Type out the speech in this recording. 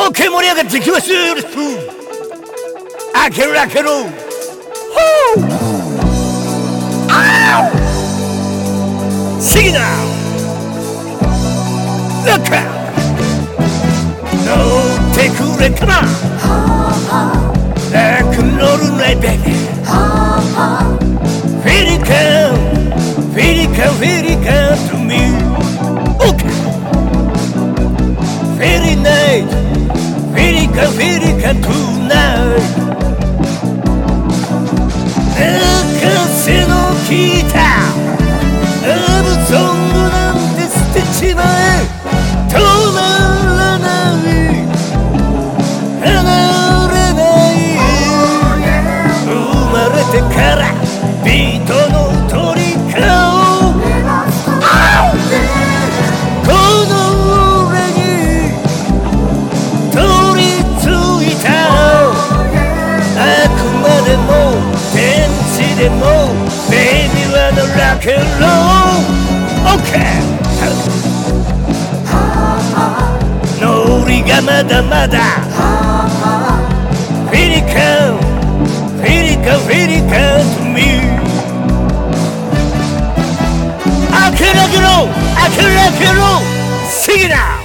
OK 盛り上がっていきますよ。レッツ開けろ開けろ。Sing it now. Look out. No, take it, come on. Rock and roll night, baby. Feel it come, feel it come, feel it come to me. Okay. Feel it night, feel it come tonight. 風の効いたラブソングなんて捨てちまえ。止まらない離れない。生まれてからビートの虜。この俺に取り付いた。あくまでも天使でもベイビーはのラックンロール。 OK ノリがまだまだ。フィリカンフィリカンフィリカン to me。 開けろ開けろ開けろ開けろ。 Sing it out.